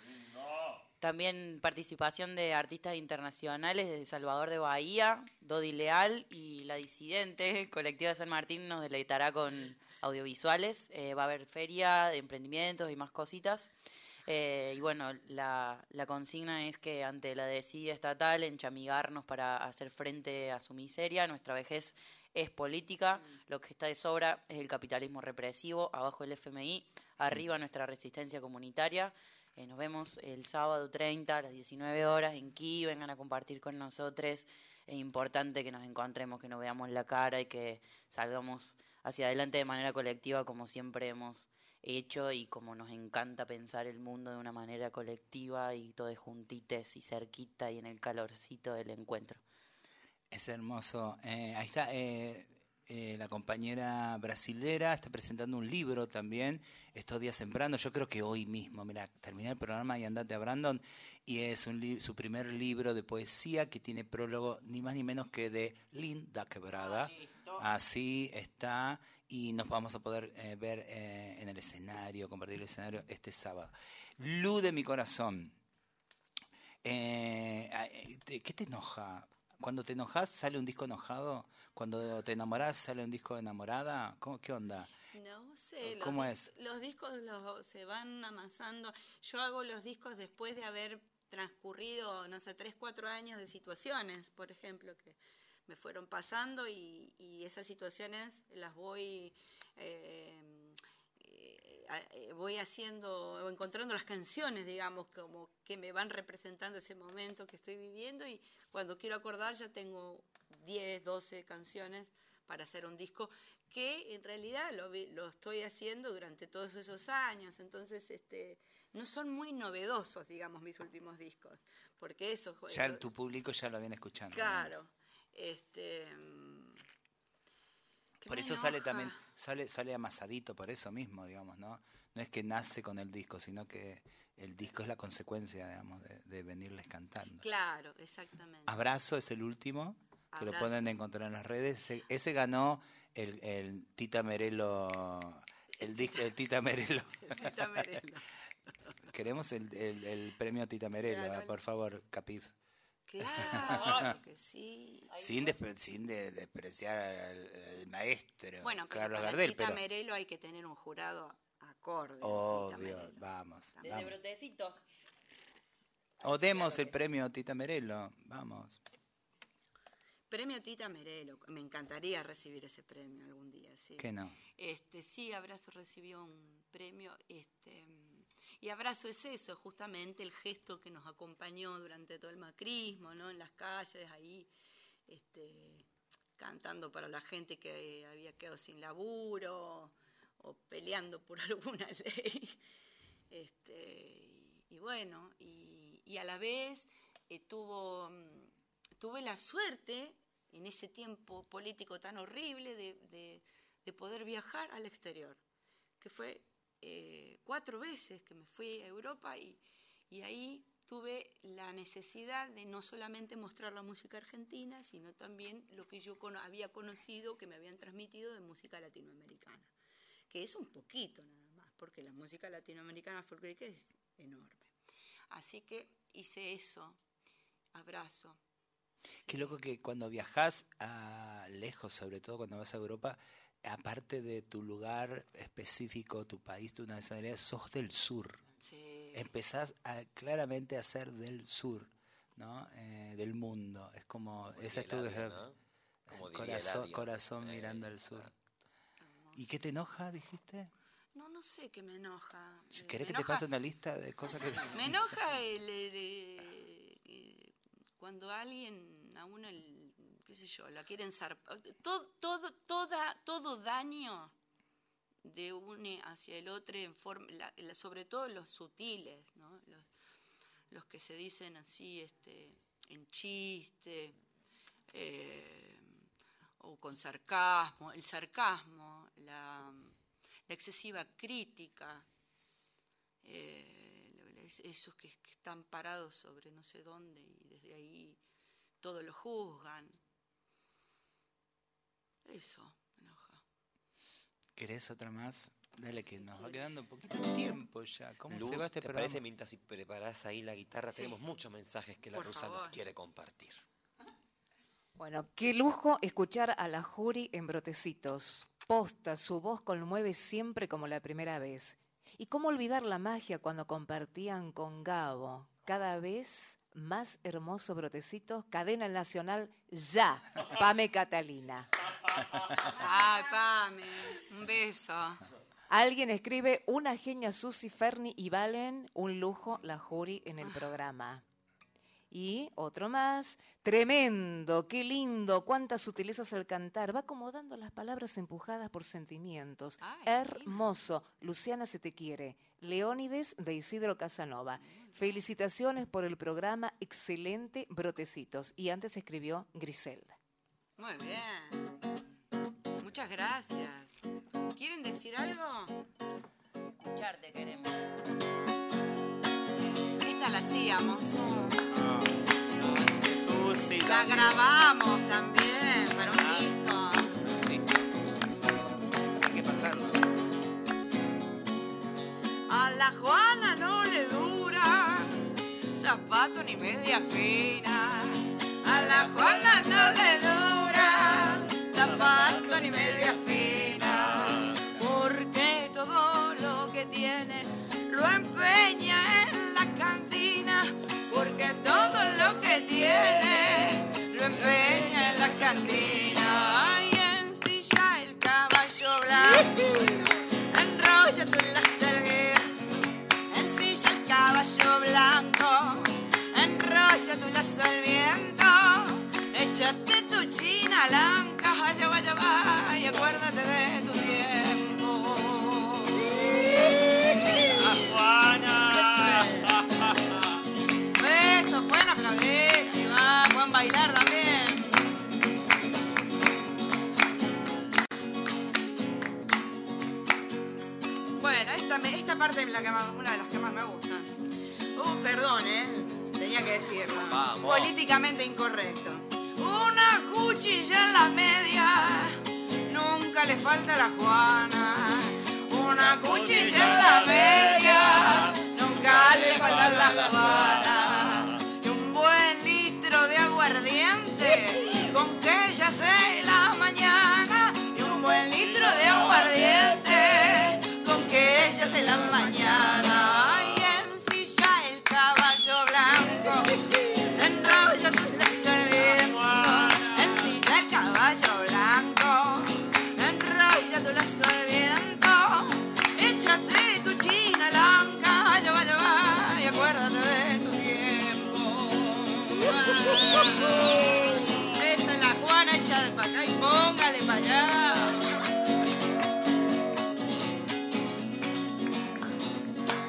También participación de artistas internacionales desde Salvador de Bahía, Dodi Leal y La Disidente, Colectiva de San Martín nos deleitará con audiovisuales. Eh, va a haber feria de emprendimientos y más cositas. Eh, y bueno, la, la consigna es que ante la desidia estatal, enchamigarnos para hacer frente a su miseria. Nuestra vejez es política, lo que está de sobra es el capitalismo represivo, abajo el F M I, arriba nuestra resistencia comunitaria. Eh, nos vemos el sábado treinta a las diecinueve horas en Ki, vengan a compartir con nosotros. Es importante que nos encontremos, que nos veamos la cara y que salgamos hacia adelante de manera colectiva como siempre hemos hecho y como nos encanta pensar el mundo de una manera colectiva y todos juntites y cerquita y en el calorcito del encuentro. Es hermoso. Eh, ahí está eh, eh, la compañera brasilera, está presentando un libro también, estos días en Brandon. Yo creo que hoy mismo, mira, terminé el programa y andate a Brandon. Y es un li- su primer libro de poesía que tiene prólogo ni más ni menos que de Linda Quebrada. Así está. Y nos vamos a poder eh, ver eh, en el escenario, compartir el escenario este sábado. Lu de mi corazón. Eh, eh, ¿Qué te enoja? Cuando te enojas, ¿sale un disco enojado? Cuando te enamorás, ¿sale un disco de enamorada? ¿Cómo, ¿Qué onda? No sé, los, ¿Cómo dis- es? los discos los, se van amasando. Yo hago los discos después de haber transcurrido, no sé, tres, cuatro años de situaciones, por ejemplo, que me fueron pasando y, y esas situaciones las voy eh, eh, a- voy haciendo o encontrando las canciones, digamos, como que me van representando ese momento que estoy viviendo y cuando quiero acordar ya tengo diez, doce canciones para hacer un disco que en realidad lo, vi- lo estoy haciendo durante todos esos años, entonces este no son muy novedosos, digamos, mis últimos discos, porque eso... Ya lo- tu público ya lo viene escuchando. Claro, este... mm, ¿qué Por me eso sale enoja? también, sale, sale amasadito, por eso mismo, digamos, ¿no? No es que nace con el disco, sino que el disco es la consecuencia, digamos, de, de venirles cantando. Claro, exactamente. Abrazo es el último, que lo Abrazo. pueden encontrar en las redes. Ese, ese ganó el, el Tita Merelo, el, disco el Tita Merelo. Tita Merelo. Queremos el, el, el premio Tita Merelo, Claro. ah, por favor, Capif. Claro que sí. Sin, despe- sin de- despreciar al, al maestro Bueno, pero Carlos para Gardel, Tita pero Merelo hay que tener un jurado acorde. a Tita obvio, Merelo. vamos, Desde vamos. brotecitos. O demos el premio Tita Merelo, vamos. Premio Tita Merelo. Me encantaría recibir ese premio algún día, sí. ¿Qué no? Este, sí, Abrazo recibió un premio, este, y Abrazo es eso, justamente el gesto que nos acompañó durante todo el macrismo, ¿no? En las calles, ahí, este, cantando para la gente que había quedado sin laburo o peleando por alguna ley. Este, y, y bueno, y, y a la vez eh, tuvo, mm, tuve la suerte en ese tiempo político tan horrible de, de, de poder viajar al exterior, que fue eh, cuatro veces que me fui a Europa y, y ahí tuve la necesidad de no solamente mostrar la música argentina, sino también lo que yo cono- había conocido, que me habían transmitido de música latinoamericana, que es un poquito nada más, porque la música latinoamericana folclórica es enorme. Así que hice eso, Abrazo. Qué loco que cuando viajás a lejos, sobre todo cuando vas a Europa, aparte de tu lugar específico, tu país, tu nacionalidad, sos del sur. Sí. Empezás a, claramente a ser del sur, ¿no? Eh, del mundo. Es como, Como esa diría es tu Eladio, ¿no? Como diría corazón, Eladio. corazón Eh, mirando al sur. exacto. ¿Y qué te enoja, dijiste? No, no sé qué me enoja. Si Eh, ¿Querés me que te enoja- pase una lista de cosas que... Me enoja el, el- el- el- cuando alguien a uno, el- qué sé yo, la quieren zarpar. Todo, todo, toda, todo daño de uno hacia el otro, en forma, la- la- sobre todo los sutiles, ¿no? Los, los que se dicen así, este, en chiste, eh, o con sarcasmo, el sarcasmo, la, la excesiva crítica. Eh, esos que, que están parados sobre no sé dónde y desde ahí todo lo juzgan. Eso me enoja. ¿Querés otra más? Dale, que nos va quedando un poquito de tiempo ya. ¿Cómo Luz, se va este ¿te programa? parece mientras si preparás ahí la guitarra? Sí. Tenemos muchos mensajes que la Por rusa nos favor. quiere compartir. Bueno, qué lujo escuchar a la Juri en Brotecitos. Posta, su voz conmueve siempre como la primera vez. Y cómo olvidar la magia cuando compartían con Gabo. Cada vez más hermoso Brotecitos, cadena nacional ya. Pame Catalina. Ay, Pame, un beso. Alguien escribe, una genia Susi, Ferni y Valen, un lujo la Juri en el programa. Y otro más, tremendo, qué lindo, cuántas sutilezas al cantar, va acomodando las palabras empujadas por sentimientos. Ay, Hermoso, Luciana se te quiere. Leónides de Isidro Casanova. Felicitaciones por el programa, excelente, Brotecitos. Y antes escribió Griselda. Muy bien. Muchas gracias. ¿Quieren decir algo? Escucharte queremos. Esta la hacíamos. uh, Ah, no, Susi, La también. grabamos también para un disco. Sí. Hay que pasarlo. A la Juana no le dura zapato ni media fina. A la Juana no le dura zapato ni media fina. Porque todo lo que tiene lo empeña en la cantina. Porque todo lo que tiene lo empeña en la cantina. Y ensilla el caballo blanco, enrolla tú la servilleta. Ensilla el caballo blanco, enrolla tu lazo al viento, échate tu china blanca, allá va, allá va, y acuérdate de tu tiempo. Besos, pueden aplaudir, y va, pueden bailar también. Bueno, esta, me- esta parte es la que más- una de las que más me gustan. Uh, perdón, ¿eh? Tenía que decirlo. Vamos. Políticamente incorrecto. Una cuchilla en la media, nunca le falta a la Juana. Una cuchilla en la media, nunca le falta a la Juana. Y un buen litro de aguardiente, con que ya sé la mañana. Y un buen litro de aguardiente, con que ya sé la mañana. Y ensilla el caballo blanco, enrolla tu lazo al viento. Ensilla el caballo blanco, enrolla tu lazo al viento. Échate tu china blanca, ya va, ya va, y acuérdate de tu tiempo. Esa es la Juana, echale para acá y póngale para allá.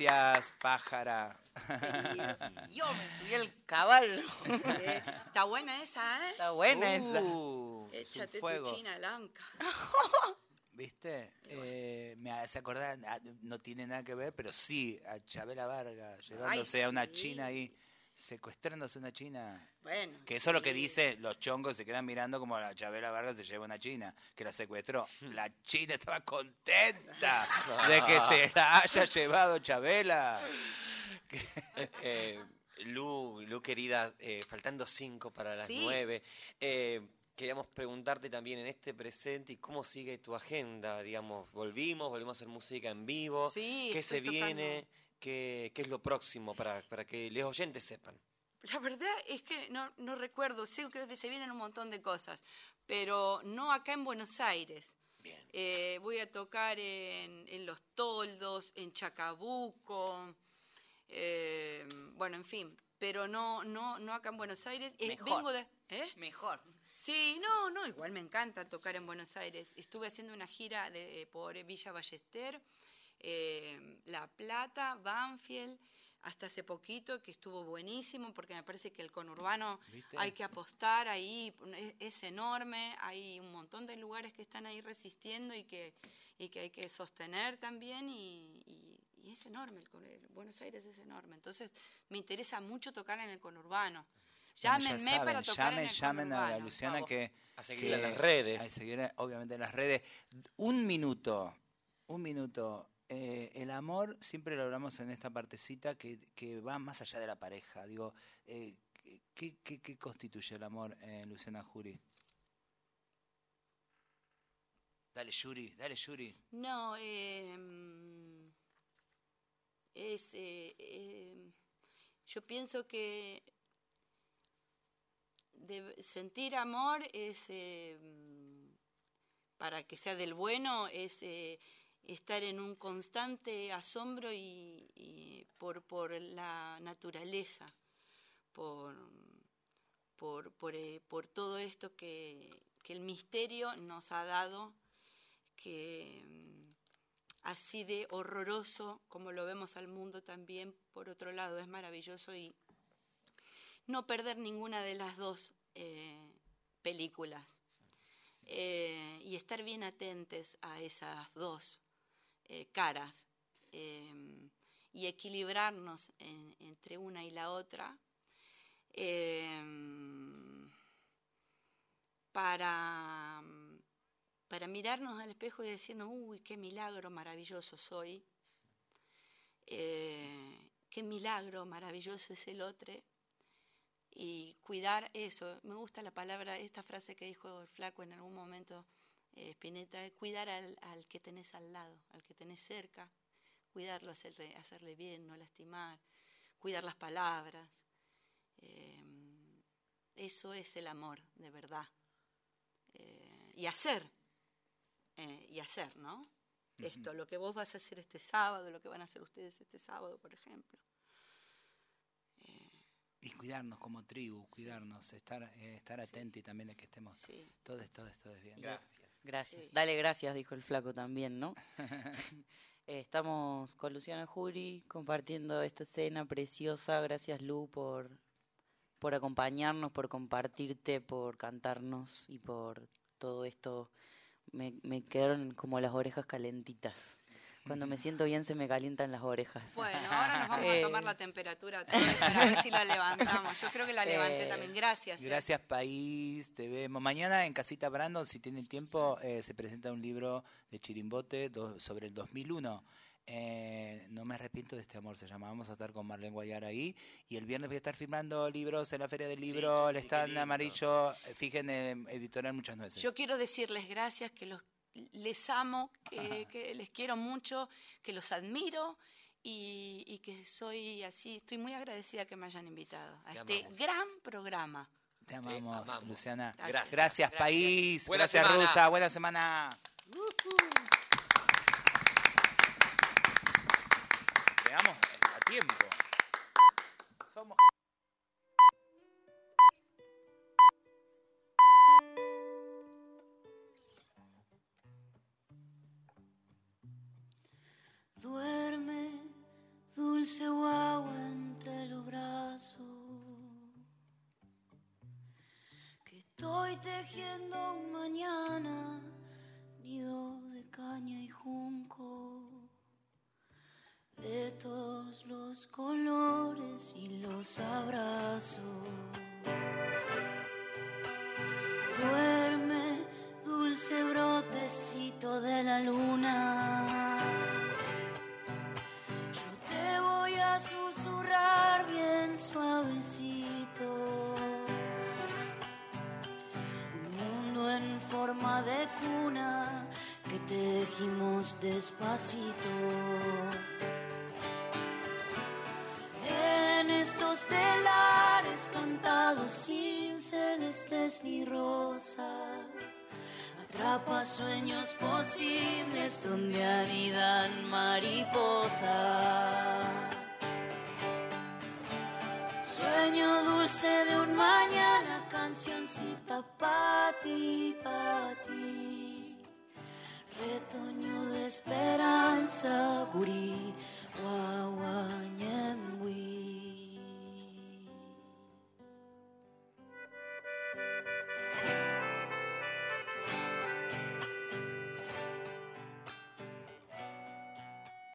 Gracias, pájara. Y yo me subí al caballo. Eh, Está buena esa, ¿eh? Está buena esa. Uh, es un Échate tu fuego. china blanca. ¿Viste? Eh, me hace acordar, ah, no tiene nada que ver, pero sí, a Chabela Vargas, llevándose a una sí. china ahí, secuestrándose a una china. Bueno. Que eso es lo sí. que dice, los chongos se quedan mirando como la Chabela Vargas se lleva una china, que la secuestró. La china estaba contenta de que se la haya llevado Chabela. Eh, Lu, Lu querida, eh, faltando cinco para las Sí. nueve, eh, queríamos preguntarte también en este presente y cómo sigue tu agenda, digamos, volvimos, volvimos a hacer música en vivo, Sí, qué se estoy viene, tocando. qué, qué es lo próximo para, para que los oyentes sepan. La verdad es que no, no recuerdo, sé que se vienen un montón de cosas, pero no acá en Buenos Aires. Bien. Eh, voy a tocar en, en Los Toldos, en Chacabuco, eh, bueno, en fin, pero no, no, no acá en Buenos Aires. Eh, Mejor. vengo de, ¿eh? Mejor. Sí, no, no, igual me encanta tocar en Buenos Aires. Estuve haciendo una gira de, por Villa Ballester, eh, La Plata, Banfield, hasta hace poquito, que estuvo buenísimo, porque me parece que el conurbano ¿Viste? hay que apostar ahí, es, es enorme, hay un montón de lugares que están ahí resistiendo y que, y que hay que sostener también, y, y, y es enorme, el, con- el Buenos Aires es enorme. Entonces me interesa mucho tocar en el conurbano. Bueno, ya Llámenme saben, para tocar llamen, en el llamen a la conurbano. Luciana vamos. que... A seguirla en que- las redes. A seguirla, obviamente, en las redes. Un minuto, un minuto. Eh, el amor, siempre lo hablamos en esta partecita, que, que va más allá de la pareja. Digo, eh, ¿qué, qué, qué constituye el amor, eh, Luciana Jury? Dale, Yuri, dale, Yuri. No, eh, es, eh, eh, yo pienso que de- sentir amor es, eh, para que sea del bueno, es eh, estar en un constante asombro y, y por, por la naturaleza, por, por, por, eh, por todo esto que, que el misterio nos ha dado, que mm, así de horroroso como lo vemos al mundo también, por otro lado, es maravilloso, y no perder ninguna de las dos eh, películas. Eh, y estar bien atentos a esas dos eh, caras eh, y equilibrarnos en- entre una y la otra, eh, para, para mirarnos al espejo y decirnos, uy, qué milagro maravilloso soy, eh, qué milagro maravilloso es el otro, y cuidar eso. Me gusta la palabra, esta frase que dijo el flaco en algún momento, eh, Spinetta, cuidar al, al que tenés al lado, al que tenés cerca, cuidarlo, hacerle, hacerle bien, no lastimar, cuidar las palabras. Eh, eso es el amor, de verdad. Eh, y hacer, eh, y hacer, ¿no? Esto, lo que vos vas a hacer este sábado, lo que van a hacer ustedes este sábado, por ejemplo. Y cuidarnos como tribu, cuidarnos, estar, eh, estar atentos también de que estemos Sí. todos, todos, todos bien. Gracias. Gracias. Sí. Dale gracias, dijo el flaco también, ¿no? Eh, estamos con Luciana Jury compartiendo esta escena preciosa. Gracias, Lu, por, por acompañarnos, por compartirte, por cantarnos y por todo esto. Me, me quedaron como las orejas calentitas. Cuando me siento bien se me calientan las orejas. Bueno, ahora nos vamos Eh. a tomar la temperatura todos para ver si la levantamos. Yo creo que la levanté Eh. también. Gracias. eh. Gracias, país. Te vemos. Mañana en Casita Brandon, si tienen tiempo, eh, se presenta un libro de Chirimbote do- sobre el dos mil uno. Eh, no me arrepiento de este amor, se llama. Vamos a estar con Marlene Guayar ahí. Y el viernes voy a estar firmando libros en la Feria del Libro, el sí, qué stand lindo. amarillo. Eh, Fijen en Editorial Muchas Nueces. Yo quiero decirles gracias, que los les amo, que, que les quiero mucho, que los admiro y, y que soy así, estoy muy agradecida que me hayan invitado a Te este amamos. gran programa. Te amamos, amamos. Luciana. Gracias. Gracias, país. Buena Gracias, semana. Rusa. Buena semana. Llegamos a tiempo. Somos. Duerme, Estoy tejiendo un mañana, nido de caña y junco, de todos los colores y los abrazos. Duerme, dulce brotecito de la luna. Yo te voy a susurrar bien suavecito. Un mundo en forma de cuna que tejimos despacito. En estos telares cantados sin celestes ni rosas, atrapa sueños posibles donde anidan mariposas. Sueño dulce de un mañana, cancioncita pa' ti, pa' ti. Retoño de esperanza, gurí, guau.